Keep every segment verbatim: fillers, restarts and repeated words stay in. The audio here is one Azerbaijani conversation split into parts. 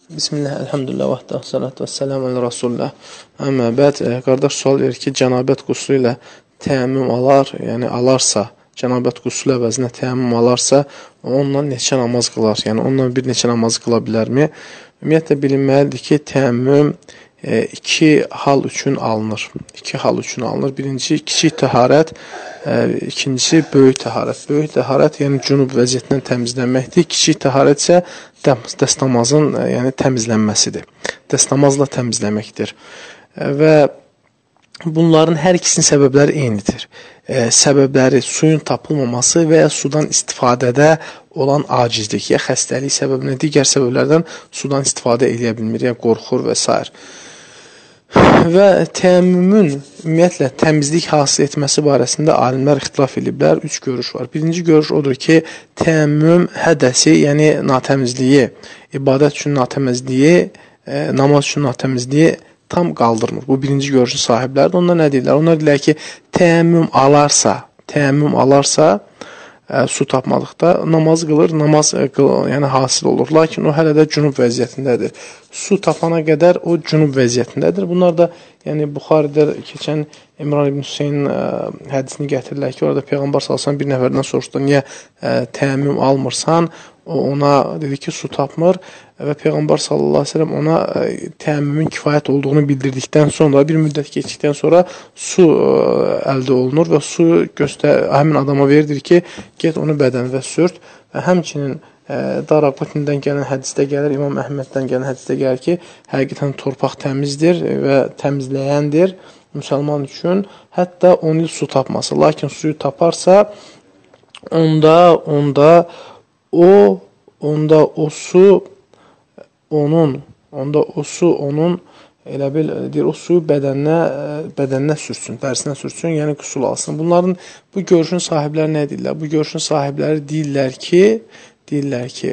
Bismillah, elhamdülillah, vəhdə, salatu və səlam ələ rasulullah. Əmmə bəd, qardaş sual verir ki, cənabət quslu ilə təyəmmüm alar, yəni alarsa, cənabət quslu əvəzinə təyəmmüm alarsa, onunla neçə namaz qılar? Yəni, onunla bir neçə namaz qıla bilərmi? Ümumiyyətlə, bilinməlidir ki, təyəmmüm e, iki hal üçün alınır. İki hal üçün alınır. Birinci, kiçik təharət, e, ikincisi, böyük təharət. Böyük təharət, yəni cünub vəziyyətindən təmizlənməkdir. Kiçik təharət isə dəstəmazın yəni, təmizlənməsidir. Dəstəmazla təmizləməkdir. Və bunların hər ikisinin səbəbləri eynidir. E, səbəbləri suyun tapılmaması və ya sudan istifadədə olan acizlik, ya xəstəlik səbəbinə digər səbəblərdən sudan istifadə edə bilmir, ya qorxur və s. Və təyəmmümün ümumiyyətlə təmizlik hasil etməsi barəsində alimlər ixtilaf ediblər. Üç görüş var. Birinci görüş odur ki, təyəmmüm hədəsi, yəni natəmizliyi, ibadət üçün natəmizliyi, e, namaz üçün natəmizliyi tam qaldırmır. Bu birinci görüşün sahibləri də onlar nə deyirlər? Onlar deyirlər ki, təyəmmüm alarsa, təyəmmüm alarsa, ə, su tapmadıqda namaz qılır, namaz qıl, yəni hasil olur. Lakin o hələ də cünub vəziyyətindədir. Su tapana qədər o cünub vəziyyətindədir. Bunlar da yəni Buxaridə keçən İmran ibn Hüseyin ə, hədisini gətirirlər ki, orada Peyğəmbər sallallahu əleyhi və səlləm bir nəfərdən soruşdu, niyə ə, təyəmmüm almırsan? O ona dedi ki, su tapmır və Peyğəmbər sallallahu əleyhi və səlləm ona ə, təyəmmümün kifayət olduğunu bildirdikdən sonra, bir müddət keçdikdən sonra su ə, əldə olunur və su göstər həmin adama verilir ki, get onu bədənə sürt və həmçinin Daraqutnidən gələn hədisdə gəlir, İmam Əhməddən gələn hədisdə gəlir ki, həqiqətən torpaq təmizdir və təmizləyəndir müsəlman üçün, hətta on il su tapması. Lakin suyu taparsa, onda, onda o, onda o su onun, onda o su onun elə bil, deyir, o suyu bədəninə, bədəninə sürsün, dərsinə sürsün, yəni qüsul alsın. Bunların, bu görüşün sahibləri nə deyirlər? Bu görüşün sahibləri deyirlər ki, deyirlər ki,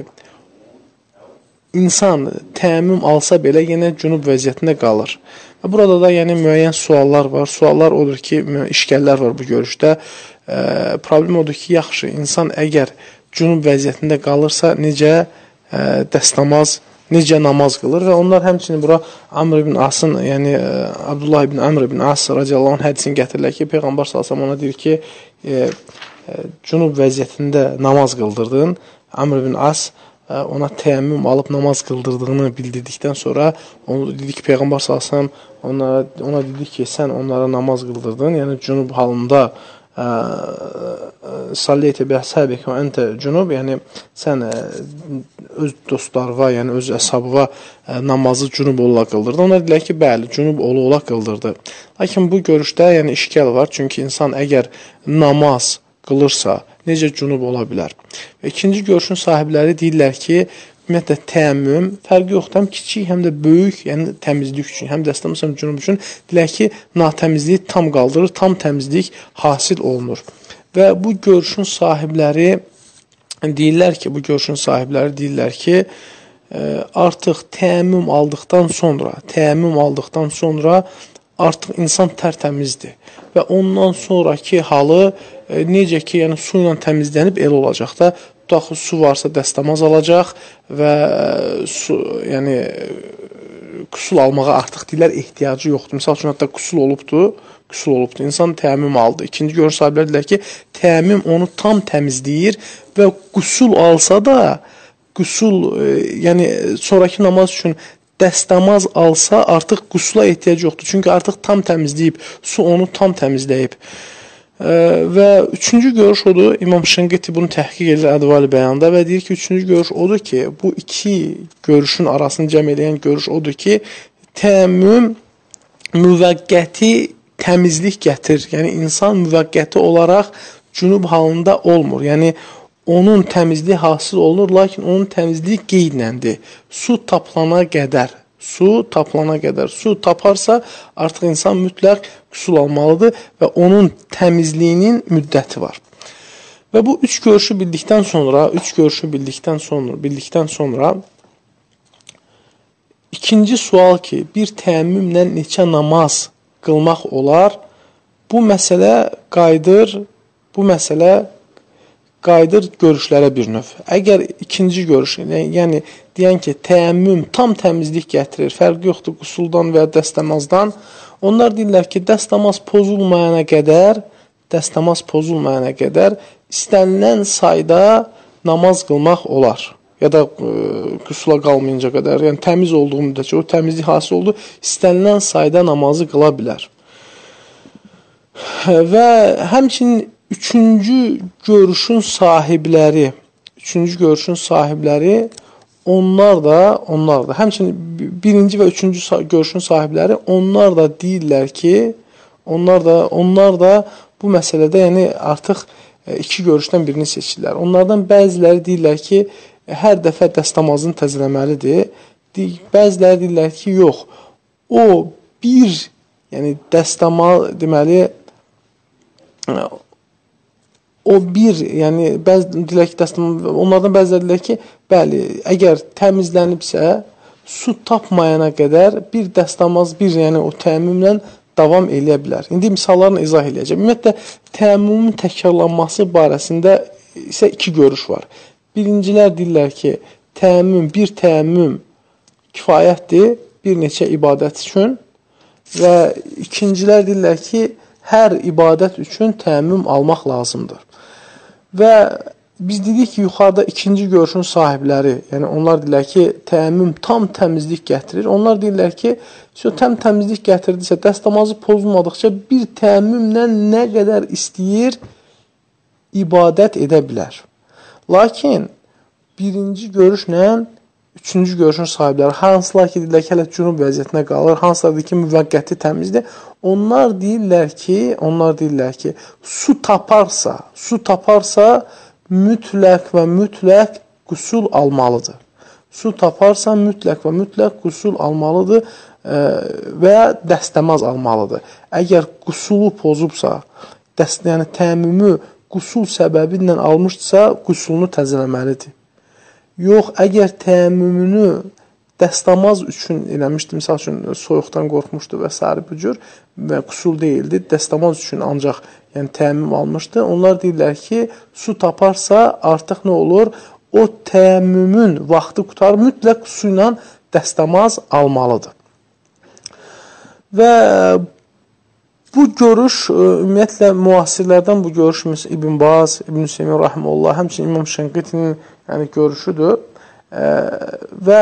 insan təyəmmüm alsa belə yenə cünub vəziyyətində qalır. Və burada da yəni müəyyən suallar var. Suallar odur ki, işgəllər var bu görüşdə. E, problem odur ki, yaxşı, insan əgər cünub vəziyyətində qalırsa, necə e, dəstəmaz, necə namaz qılır və onlar həmçinin bura Amr ibn Asın, yəni e, Abdullah ibn Amr ibn As radiyallahu anh hədisini gətirirlər ki, Peyğəmbər sallallahu əleyhi və səlləm ona deyir ki, e, e, cünub vəziyyətində namaz qıldırdın. Amr ibn As ona təyəmmüm alıb namaz qıldırdığını bildirdikdən sonra onu dedi ki, Peyğəmbər sallallahu əleyhi və səlləm onlara, ona dedi ki, sən onlara namaz qıldırdın, yəni cünub halında salleytə bi əshabika və entə cünub, yəni sən öz dostlarına, yəni öz əshabına namazı cünub olaraq qıldırdın. Onlar deyilər ki, bəli, cünub olaraq qıldırdı. Lakin bu görüşdə yəni işgal var, çünki insan əgər namaz qılırsa, necə cünub ola bilər? Və ikinci görüşün sahibləri deyirlər ki, ümumiyyətlə təyəmmüm fərqi yoxdur, həm kiçik, həm də böyük, yəni təmizlik üçün, həm dəstəmiz, həm cünub üçün deyirlər ki, natəmizliyi tam qaldırır, tam təmizlik hasil olunur. Və bu görüşün sahibləri deyirlər ki, bu görüşün sahibləri deyirlər ki, artıq təyəmmüm aldıqdan sonra, təyəmmüm aldıqdan sonra artıq insan tərtəmizdir və ondan sonraki halı e, necə ki, yəni su ilə təmizlənib el olacaq da, tutaq su varsa dəstəmaz alacaq və e, su, yəni qüsul almağa artıq deyirlər ehtiyacı yoxdur. Misal üçün, hətta qüsul olubdur, qüsul olubdur, insan təyəmmüm aldı. İkinci görüş sahibləri deyirlər ki, təyəmmüm onu tam təmizləyir və qüsul alsa da, qüsul, e, yəni sonraki namaz üçün dəstəmaz alsa, artıq qüsula ehtiyac yoxdur. Çünki artıq tam təmizləyib, su onu tam təmizləyib. E, və üçüncü görüş odur, İmam Şinqiti bunu təhqiq edir Ədval-i Bəyanda və deyir ki, üçüncü görüş odur ki, bu iki görüşün arasını cəm eləyən görüş odur ki, təyəmmüm müvəqqəti təmizlik gətirir. Yəni, insan müvəqqəti olaraq cünub halında olmur. Yəni, onun təmizliyi hasıl olunur, lakin onun təmizliyi qeydləndir. Su tapılana qədər, su tapılana qədər, su taparsa artıq insan mütləq qüsul almalıdır və onun təmizliyinin müddəti var. Və bu üç görüşü bildikdən sonra, üç görüşü bildikdən sonra, bildikdən sonra ikinci sual ki, bir təyəmmümlə neçə namaz qılmaq olar? Bu məsələ qayıdır, bu məsələ qayıdır görüşlərə bir növ. Əgər ikinci görüş, yəni deyən ki, təyəmmüm tam təmizlik gətirir, fərqi yoxdur qusuldan və ya dəstəmazdan, onlar deyirlər ki, dəstəmaz pozulmayana qədər, dəstəmaz pozulmayana qədər istənilən sayda namaz qılmaq olar. Ya da e, qüsula qalmayınca qədər, yəni təmiz olduğu müddətcə, o təmizlik hasil oldu, istənilən sayda namazı qıla bilər. Və həmçinin üçüncü görüşün sahibləri, üçüncü görüşün sahibləri, onlar da, onlar da, həmçinin birinci və üçüncü görüşün sahibləri, onlar da deyirlər ki, onlar da, onlar da bu məsələdə, yəni artıq iki görüşdən birini seçirlər. Onlardan bəziləri deyirlər ki, hər dəfə dəstəmazını təzələməlidir. Bəziləri deyirlər ki, yox, o bir, yəni dəstəmal, deməli, o bir, yəni bəzi deyirlər ki, dəstəmal, onlardan bəziləri deyirlər ki, bəli, əgər təmizlənibsə, su tapmayana qədər bir dəstəmaz, bir, yəni o təəmmümlə davam eləyə bilər. İndi misallarını izah eləyəcəm. Ümumiyyətlə, təəmmümün təkrarlanması barəsində isə iki görüş var. Birincilər deyirlər ki, təəmmüm, bir təəmmüm kifayətdir bir neçə ibadət üçün və ikincilər deyirlər ki, hər ibadət üçün təəmmüm almaq lazımdır. Və biz dedik ki, yuxarıda ikinci görüşün sahibləri, yəni onlar deyirlər ki, təəmmüm tam təmizlik gətirir. Onlar deyirlər ki, tam təmizlik gətirdisə, dəstəmazı pozulmadıqca bir təəmmümlə nə qədər istəyir, ibadət edə bilər. Lakin birinci görüşlə üçüncü görüşün sahibləri, hansılar ki, deyirlər ki, hələ cünub vəziyyətinə qalır, hansılar deyir ki, müvəqqəti təmizdir, onlar deyirlər ki, onlar deyirlər ki, su taparsa, su taparsa mütləq və mütləq qüsul almalıdır. Su taparsa mütləq və mütləq qüsul almalıdır və ya dəstəmaz almalıdır. Əgər qüsulu pozubsa, dəst, yəni təəmmümü qüsul səbəbi ilə almışdırsa, qüsulunu təzələməlidir. Yox, əgər təəmmümünü dəstəmaz üçün eləmişdi, misal üçün soyuqdan qorxmuşdu və s. bu cür və qüsul deyildi, dəstəmaz üçün ancaq yəni təəmmüm almışdı. Onlar deyirlər ki, su taparsa artıq nə olur? O təəmmümün vaxtı qutar, mütləq su ilə dəstəmaz almalıdır. Və bu görüş, ümumiyyətlə, müasirlərdən bu görüşümüz İbn Baz, İbn Hüseymin Rahimullah, həmçinin İmam Şənqitinin yəni, görüşüdür. E, və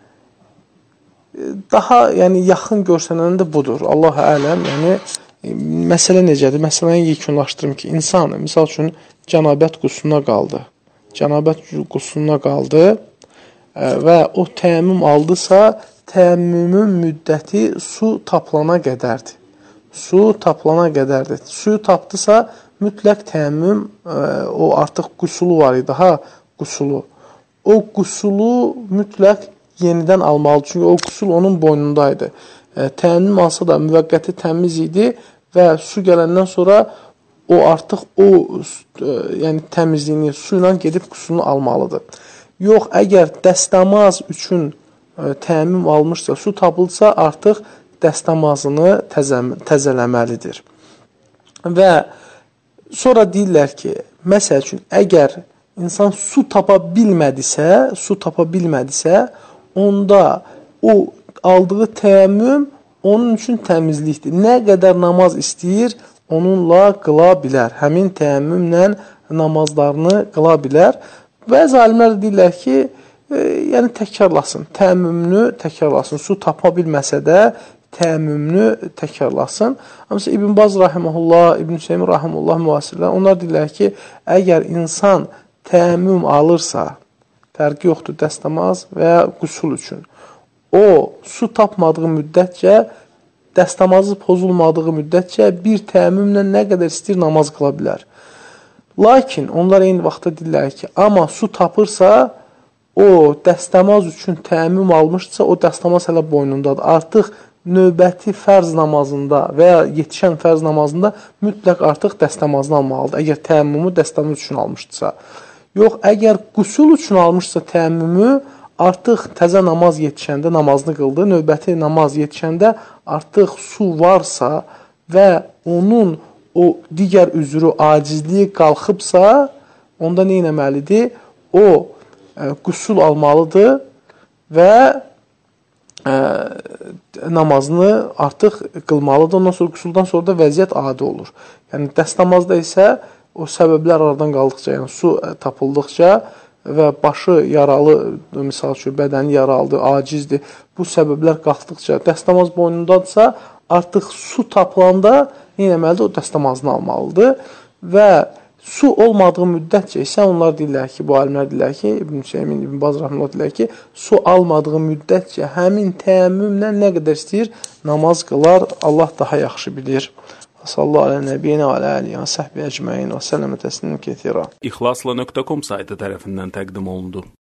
daha yəni, yaxın görsənən də budur. Allah-u ələm, yəni, məsələ necədir? Məsələni yekunlaşdırım ki, insan, misal üçün, cənabət qusuluna qaldı. Cənabət qusuluna qaldı e, və o təəmmüm aldısa, təəmmümün müddəti su taplana qədərdir. Su taplana qədərdir. Suyu tapdısa, mütləq təəmmüm, e, o artıq qusulu var idi, ha, qusulu. O qusulu mütləq yenidən almalıdır, çünki o qusul onun boynundaydı. E, təəmmüm alsa da müvəqqəti təmiz idi və su gələndən sonra o artıq o e, yəni təmizliyini su ilə gedib qusulunu almalıdır. Yox, əgər dəstəmaz üçün e, təəmmüm almışsa, su tapılsa, artıq dəstəmazını təzə, təzələməlidir. Və sonra deyirlər ki, məsəl üçün, əgər insan su tapa bilmədisə, su tapa bilmədisə, onda o aldığı təəmmüm onun üçün təmizlikdir. Nə qədər namaz istəyir, onunla qıla bilər. Həmin təəmmümlə namazlarını qıla bilər. Bəzi alimlər deyirlər ki, e, yəni təkrarlasın, təəmmümünü təkrarlasın. Su tapa bilməsə də, təəmmümünü təkrarlasın. Amma İbn Baz Rahimullah, İbn Hüseymin Rahimullah müasirlər, onlar deyirlər ki, əgər insan təəmmüm alırsa, fərqi yoxdur, dəstəmaz və ya qüsul üçün, o, su tapmadığı müddətcə, dəstəmazı pozulmadığı müddətcə bir təəmmümlə nə qədər istəyir namaz qıla bilər. Lakin onlar eyni vaxtda deyirlər ki, amma su tapırsa, o, dəstəmaz üçün təəmmüm almışdırsa, o dəstəmaz hələ boynundadır. Artıq növbəti fərz namazında və ya yetişən fərz namazında mütləq artıq dəstəmazını almalıdır, əgər təəmmümü dəstəmaz üçün almışdırsa. Yox, əgər qüsul üçün almışsa təəmmümü, artıq təzə namaz yetişəndə namazını qıldı, növbəti namaz yetişəndə artıq su varsa və onun o digər üzrü acizliyi qalxıbsa, onda nə etməlidir? O ə, qüsul almalıdır və ə, namazını artıq qılmalıdır. Ondan sonra qüsuldan sonra da vəziyyət adi olur. Yəni dəst namazda isə o səbəblər aradan qaldıqca, yəni su tapıldıqca və başı yaralı, misal üçün bədəni yaralıdır, acizdir. Bu səbəblər qalxdıqca dəst namaz boynundadırsa, artıq su tapılanda nə etməlidir? O dəst namazını almalıdır və su olmadığı müddətcə isə onlar deyirlər ki, bu alimlər deyirlər ki, İbn Hüseymin, İbn Baz rəhməhullah deyirlər ki, su almadığı müddətcə həmin təəmmümlə nə qədər istəyir namaz qılar, Allah daha yaxşı bilir. Sallallahu alə nəbiyyinə və alə aliyə və səhbə əcməin və sələmə təslim kethira. İxlasla nöqtə com saytı tərəfindən təqdim olundu.